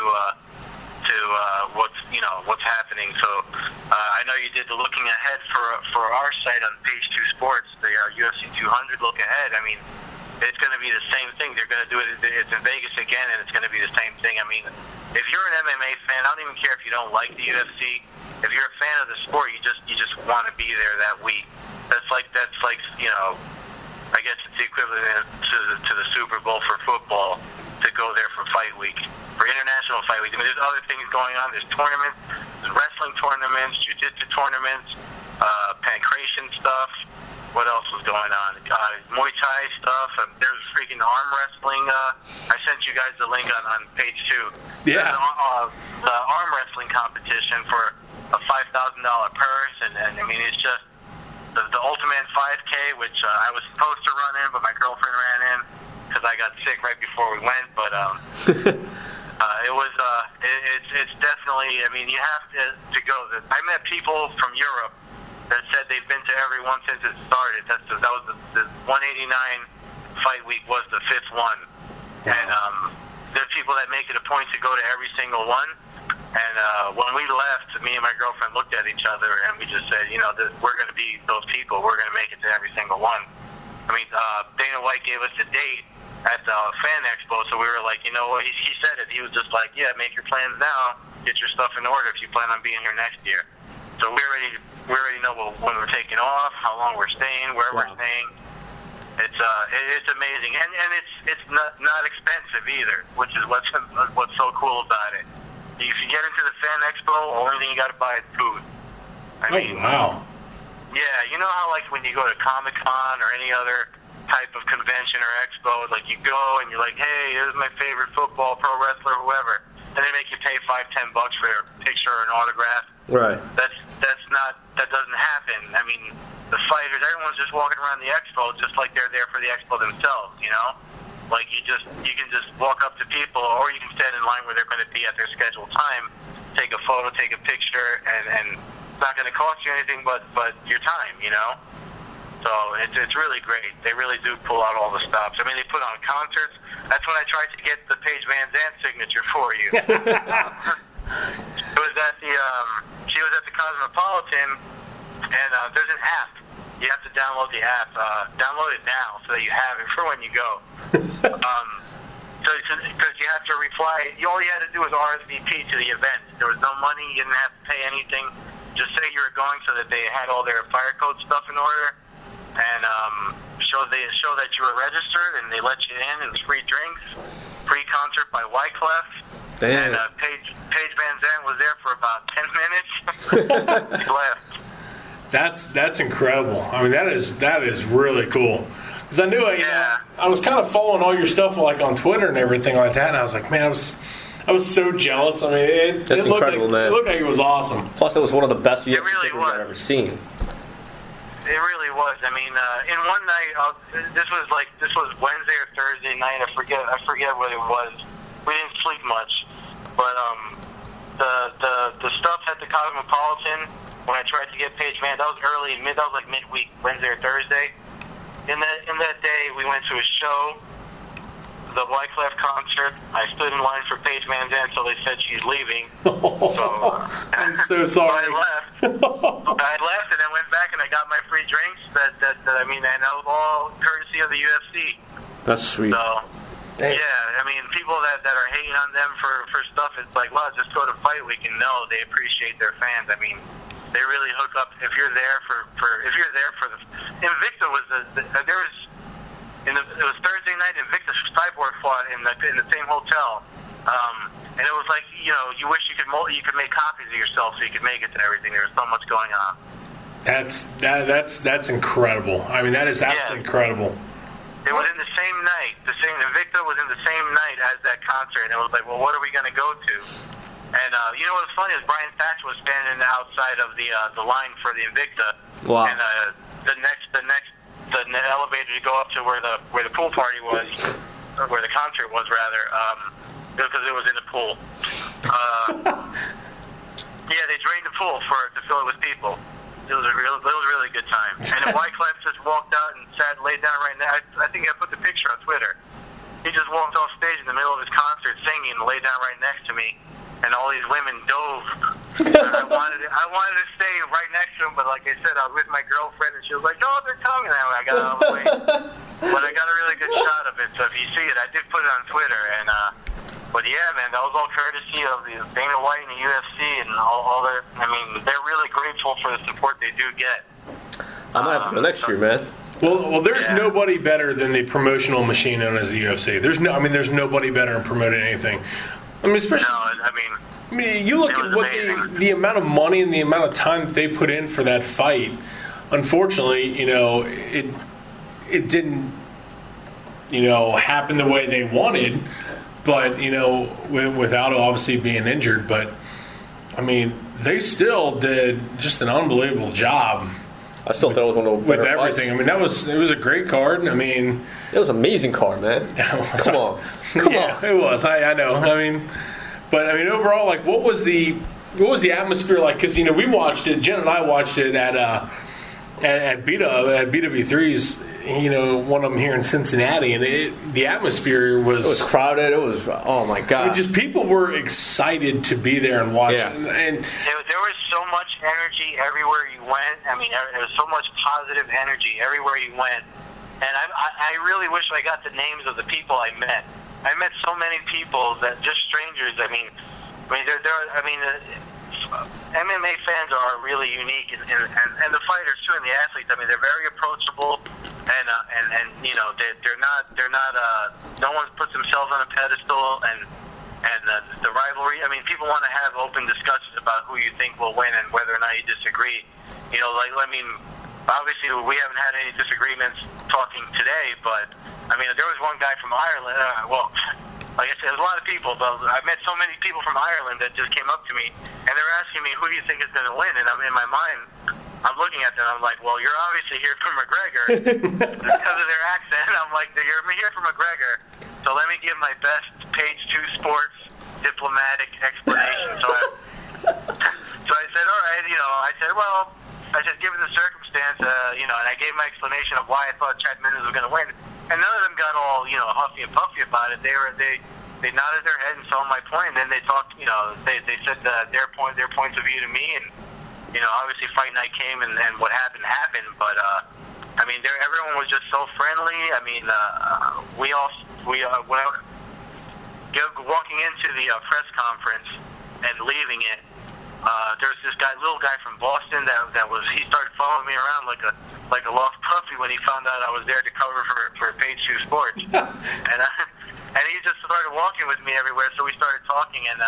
what's happening. So I know you did the looking ahead for our site on Page 2 Sports, the UFC 200 look ahead. I mean, it's going to be the same thing. They're going to do it. It's in Vegas again, and it's going to be the same thing. I mean, if you're an MMA fan, I don't even care if you don't like the UFC. If you're a fan of the sport, you just want to be there that week. That's like I guess it's the equivalent to the Super Bowl for football, to go there for Fight Week, for International Fight Week. I mean, there's other things going on. There's tournaments, there's wrestling tournaments, jiu-jitsu tournaments, pancration stuff. what else was going on? Muay Thai stuff. There's freaking arm wrestling. I sent you guys the link on page 2. Yeah. There's the arm wrestling competition for a $5,000 purse, and I mean, it's just the Ultimate 5K, which I was supposed to run in, but my girlfriend ran in because I got sick right before we went. But it's definitely. I mean, you have to go. I met people from Europe that said they've been to every one since it started. That was the 189 fight week was the 5th one, and there are people that make it a point to go to every single one. And when we left, me and my girlfriend looked at each other and we just said, we're going to be those people. We're going to make it to every single one. I mean, Dana White gave us a date at the Fan Expo, so we were like, he said it. He was just like, yeah, make your plans now. Get your stuff in order if you plan on being here next year. So we already know when we're taking off, how long we're staying, where we're staying. It's amazing, and it's not expensive either, which is what's so cool about it. If you get into the Fan Expo, the only thing you got to buy is food. I mean, wow. Yeah, you know how like when you go to Comic-Con or any other type of convention or expo, like you go and you're like, hey, this is my favorite football, pro wrestler, whoever, and they make you pay $5-10 for their picture or an autograph. Right. That doesn't happen. I mean, the fighters, everyone's just walking around the expo just like they're there for the expo themselves, Like you can just walk up to people, or you can stand in line where they're going to be at their scheduled time, take a photo, take a picture, and it's not going to cost you anything but your time, So it's really great. They really do pull out all the stops. I mean, they put on concerts. That's when I tried to get the Paige Van Zandt signature for you. It was at she was at the Cosmopolitan, and there's an app. You have to download the app. Download it now so that you have it for when you go. Because you have to reply. All you had to do was RSVP to the event. There was no money. You didn't have to pay anything. Just say you were going so that they had all their fire code stuff in order, and show that you were registered, and they let you in, and it's free drinks, free concert by Wyclef. Damn. And Paige Van Zandt was there for about 10 minutes. She left. That's incredible. I mean, that is really cool. Because I knew I was kind of following all your stuff like on Twitter and everything like that, and I was like, man, I was so jealous. I mean, it looked like it was awesome. Plus, it was one of the best UFC really figures I've ever seen. It really was. I mean, in one night, this was Wednesday or Thursday night. I forget what it was. We didn't sleep much, but the stuff at the Cosmopolitan. When I tried to get Paige Van, that was like midweek, Wednesday or Thursday. In that day, we went to a show, the Wyclef concert. I stood in line for Paige Van Zandt until they said she's leaving. I'm so sorry. I left and then went back and I got my free drinks. And that was all courtesy of the UFC. That's sweet. So, yeah, I mean, people that are hating on them for stuff, it's like, well, just go to Fight Week and know they appreciate their fans. I mean, they really hook up. If you're there for the Invicta was it was Thursday night. Invicta Cyborg fought in the same hotel, and it was like you wish you could make copies of yourself so you could make it to everything. There was so much going on. That's incredible. I mean, that is absolutely incredible. It was in the same night. Invicta was in the same night as that concert, and it was like, well, what are we going to go to? And what's funny is Brian Thatch was standing outside of the line for the Invicta. Wow. And the elevator to go up to where the pool party was, or where the concert was rather, because it was in the pool. Yeah, they drained the pool to fill it with people. It was a really good time. And then Wyclef just walked out and laid down right now. I think I put the picture on Twitter. He just walked off stage in the middle of his concert singing and laid down right next to me. And all these women dove. I wanted to stay right next to him, but like I said, I was with my girlfriend, and she was like, "Oh, they're coming!" And I got out of the way. But I got a really good shot of it. So if you see it, I did put it on Twitter. And but yeah, man, that was all courtesy of the Dana White and the UFC and all their. I mean, they're really grateful for the support they do get. I might have to go next year, man. Well, there's nobody better than the promotional machine known as the UFC. There's nobody better in promoting anything. I mean, especially. No, I mean, you look at what the amount of money and the amount of time that they put in for that fight. unfortunately, it didn't, happen the way they wanted. But without obviously being injured, but I mean, they still did just an unbelievable job. I still thought it was one of the with better everything. fights. I mean, it was a great card. I mean, It was an amazing card, man. Come on. It was. I know. I mean, but I mean, overall, like, what was the atmosphere like? Because we watched it. Jen and I watched it at BW3's. One of them here in Cincinnati, and the atmosphere was. It was crowded. It was, oh my God. I mean, just people were excited to be there and watch it. And there was so much energy everywhere you went. I mean, there was so much positive energy everywhere you went. And I really wish I got the names of the people I met. I met so many people that just strangers. MMA fans are really unique, and the fighters too, and the athletes. I mean, they're very approachable, and they're not. No one puts themselves on a pedestal, and the rivalry. I mean, people want to have open discussions about who you think will win and whether or not you disagree. Obviously, we haven't had any disagreements talking today, but I mean, there was one guy from Ireland. Like I said, there's a lot of people, but I met so many people from Ireland that just came up to me, and they're asking me, who do you think is going to win? And I'm in my mind, I'm looking at them, I'm like, well, you're obviously here from McGregor because of their accent. I'm like, you're here from McGregor, so let me give my best Page 2 Sports diplomatic explanation. So I said, all right, I said, given the circumstance, and I gave my explanation of why I thought Chad Mendes was going to win. And none of them got all, huffy and puffy about it. They nodded their head and saw my point, and then they talked, they said their points of view to me, and, obviously Fight Night came, and what happened, but, I mean, everyone was just so friendly. I mean, walking into the press conference and leaving it, there's this little guy from Boston he started following me around like a lost puppy when he found out I was there to cover for Page 2 Sports, and he just started walking with me everywhere. So we started talking, and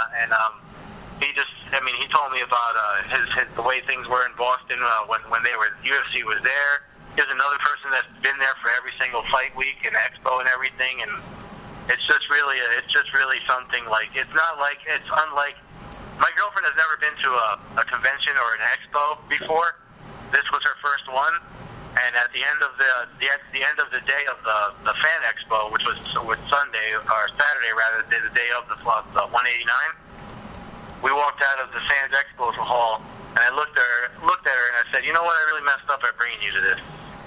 he told me about the way things were in Boston when UFC was there. There's another person that's been there for every single fight week and expo and everything, and it's just really something like it's unlike. My girlfriend has never been to a convention or an expo before. This was her first one, and at the end of the day of the fan expo, which was Sunday or Saturday rather, the day of the 189, we walked out of the fans expo hall, and I looked at her and I said, you know what, I really messed up by bringing you to this.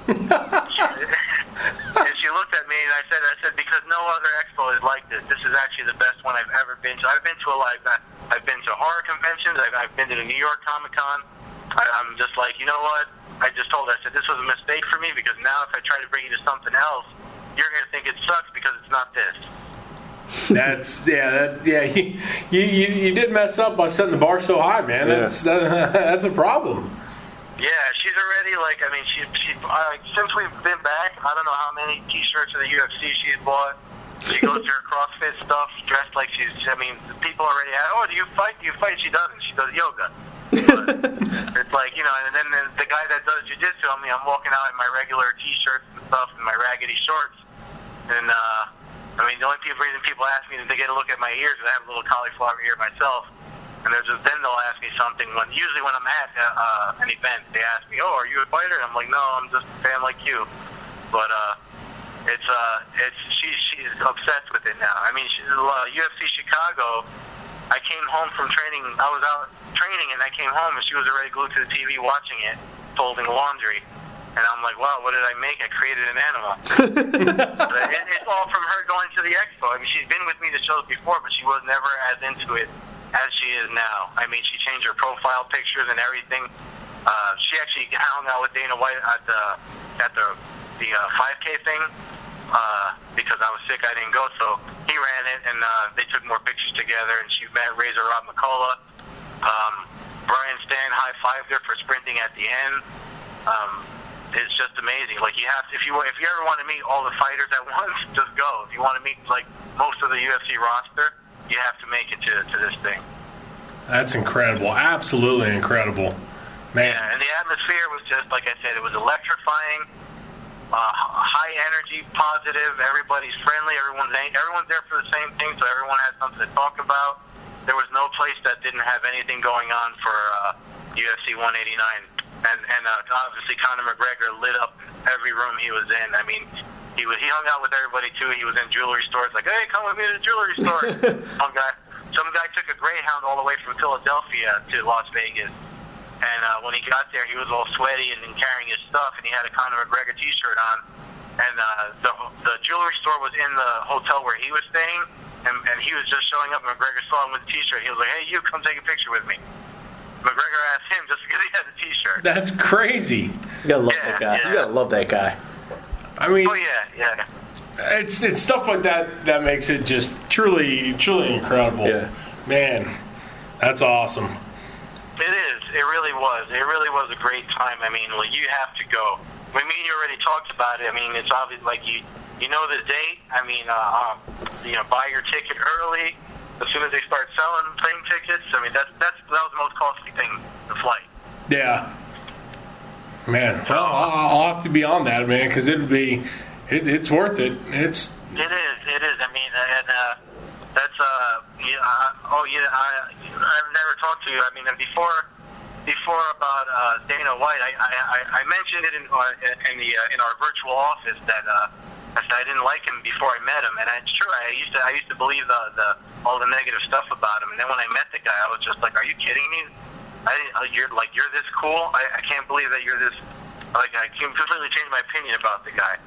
And she looked at me and I said, because no other expo is like this. This is actually the best one I've ever been to. I've been to I've been to horror conventions. I've been to the New York Comic Con. I'm just like, you know what? I just told her, I said, this was a mistake for me, because now if I try to bring you to something else, you're going to think it sucks because it's not this. You did mess up by setting the bar so high, man. Yeah. That's a problem. Yeah, she's already, since we've been back, I don't know how many T-shirts of the UFC she's bought. She goes to her CrossFit stuff, dressed like people already ask, oh, do you fight? She doesn't. She does yoga. But it's like, and then the guy that does jiu-jitsu, I'm walking out in my regular T-shirts and stuff and my raggedy shorts. And, the only reason people ask me is they get a look at my ears, because I have a little cauliflower ear myself. And then they'll ask me something usually when I'm at an event, they ask me, "Oh, are you a fighter?" And I'm like, "No, I'm just a fan like you." But she's obsessed with it now. I mean, she's UFC Chicago. I came home from training. I was out training, and I came home, and she was already glued to the TV watching it, folding laundry. And I'm like, wow, what did I make? I created an animal. But it's all from her going to the expo. I mean, she's been with me to shows before, but she was never as into it as she is now. I mean, she changed her profile pictures and everything. She actually hung out with Dana White at the 5K thing because I was sick. I didn't go, so he ran it, and they took more pictures together. And she met Razor Rob McCullough. Brian Stan high-fived her for sprinting at the end. It's just amazing. Like, you have to, if you ever want to meet all the fighters at once, just go. If you want to meet most of the UFC roster, you have to make it to this thing. That's incredible. Absolutely incredible. Man. Yeah, and the atmosphere was just, like I said, it was electrifying, high energy, positive, everybody's friendly, everyone's there for the same thing, so everyone has something to talk about. There was no place that didn't have anything going on for UFC 189. And obviously Conor McGregor lit up every room he was in. I mean, he hung out with everybody, too. He was in jewelry stores, like, hey, come with me to the jewelry store. Some guy took a Greyhound all the way from Philadelphia to Las Vegas. And when he got there, he was all sweaty and carrying his stuff, and he had a Conor McGregor T-shirt on. And the jewelry store was in the hotel where he was staying, and he was just showing up, and McGregor saw him with the T-shirt. He was like, hey, you, come take a picture with me. McGregor asked him just because he had the T-shirt. That's crazy. You gotta love that guy. Yeah. You gotta love that guy. I mean, Oh, yeah. it's stuff like that makes it just truly incredible. Yeah. Man, that's awesome. It is. It really was. It really was a great time. I mean, you have to go. I mean, you already talked about it. I mean, it's obvious, like, you know the date. I mean, buy your ticket early. As soon as they start selling plane tickets, I mean, that was the most costly thing, the flight. Yeah. Man, well, I'll have to be on that, man, because it's worth it. It is. I mean, and that's I've never talked to you. I mean, and before about Dana White, I mentioned it in our virtual office that I didn't like him before I met him, and it's true. I used to believe all the negative stuff about him, and then when I met the guy, I was just like, "Are you kidding me? You're this cool? I can't believe that you're this." Like, I completely changed my opinion about the guy.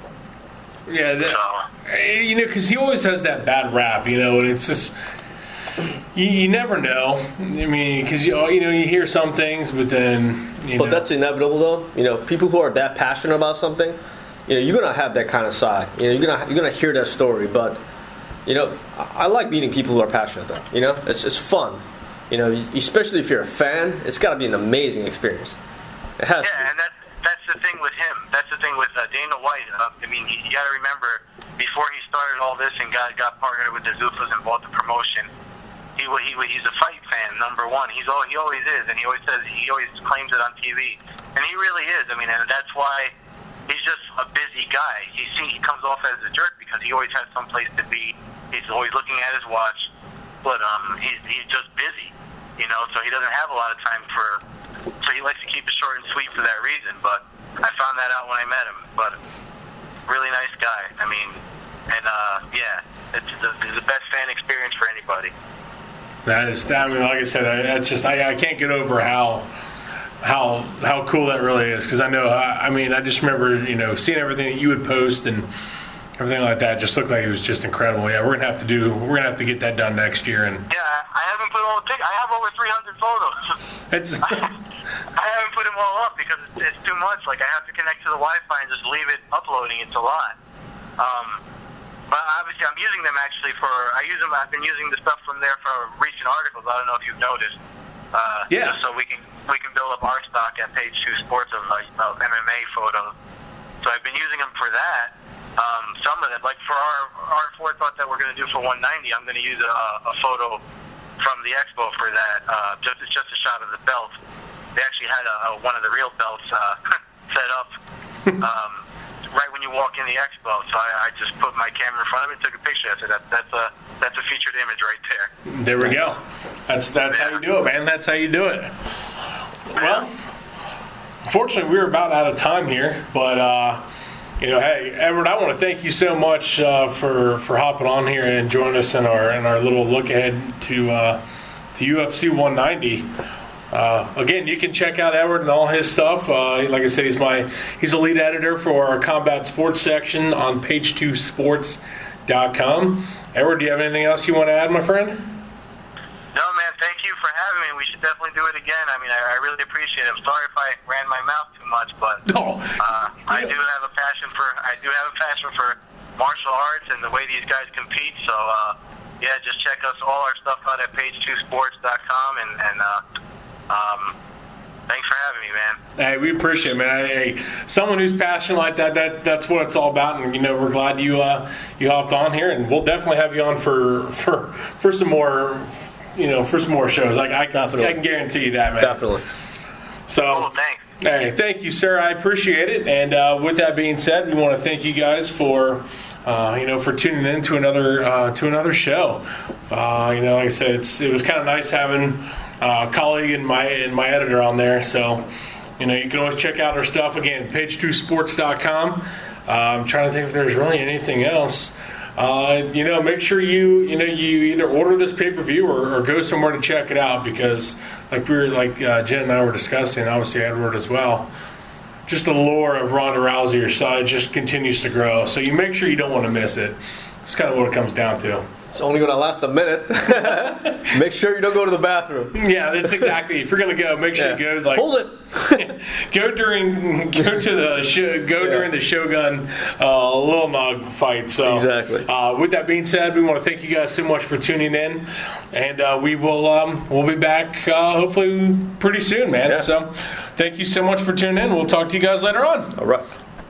Yeah, because he always has that bad rap, and it's just you never know. I mean, because you hear some things, but then But that's inevitable, though. People who are that passionate about something, you're gonna have that kind of side. You're gonna hear that story. But I like meeting people who are passionate, though. It's fun. Especially if you're a fan, it's got to be an amazing experience. It has. Yeah, and that's the thing with him. That's the thing with Dana White. I mean, you got to remember, before he started all this and got partnered with the Zufas and bought the promotion, he's a fight fan, number one. He always is, and he always claims it on TV, and he really is. I mean, and that's why he's just a busy guy. He comes off as a jerk because he always has some place to be. He's always looking at his watch, but he's just busy, so he doesn't have a lot of time so he likes to keep it short and sweet for that reason. But I found that out when I met him. But really nice guy. I mean, and it's the best fan experience for anybody. That is, I mean, like I said, that's just I can't get over how cool that really is, because I know, I just remember seeing everything that you would post and everything like that. Just looked like it was just incredible. Yeah, we're gonna have to get that done next year. And yeah, I haven't put all the pictures. I have over 300 photos. I haven't put them all up because it's too much. Like, I have to connect to the Wi-Fi and just leave it uploading. It's a lot. But obviously, I'm using them actually I've been using the stuff from there for recent articles. I don't know if you've noticed. Yeah. Just so we can build up our stock at Page 2 Sports of MMA photos. So I've been using them for that. Some of them, like for our forethought that we're going to do for 190, I'm going to use a photo from the expo for that. It's just a shot of the belt. They actually had one of the real belts set up right when you walk in the expo. So I just put my camera in front of it and took a picture. I said that's a featured image right there. There we go. That's how you do it, man. That's how you do it. Well, unfortunately, we're about out of time here, but. Hey, Edward, I want to thank you so much for hopping on here and joining us in our little look ahead to UFC 190. Again, you can check out Edward and all his stuff. Like I said, he's a lead editor for our Combat Sports section on page2sports.com. Edward, do you have anything else you want to add, my friend? No, man, thank you for having me. We should definitely do it again. I mean, I really appreciate it. I'm sorry if I ran my mouth too much, but I do have a passion for martial arts and the way these guys compete. So, just check all our stuff out at page2sports.com, and thanks for having me, man. Hey, we appreciate it, man. Hey, someone who's passionate like that's what it's all about, and we're glad you hopped on here, and we'll definitely have you on for some more. For some more shows. I can guarantee you that, man. Definitely. So, Cool, thanks. hey, thank you, sir. I appreciate it. And with that being said, we want to thank you guys for for tuning in to another show. Like I said, it was kind of nice having a colleague and my editor on there. So, you can always check out our stuff again, page2sports.com. I'm trying to think if there's really anything else. Make sure you either order this pay-per-view or go somewhere to check it out, because like Jen and I were discussing, obviously Edward as well, just the lore of Ronda Rousey, her side, just continues to grow. So you make sure you don't want to miss it. It's kind of what it comes down to. It's only going to last a minute. Make sure you don't go to the bathroom. Yeah, that's exactly. If you're going to go, make sure you go hold it. go during the Shogun Lil Nog fight. So exactly. With that being said, we want to thank you guys so much for tuning in, and we'll be back hopefully pretty soon, man. Yeah. So thank you so much for tuning in. We'll talk to you guys later on. All right.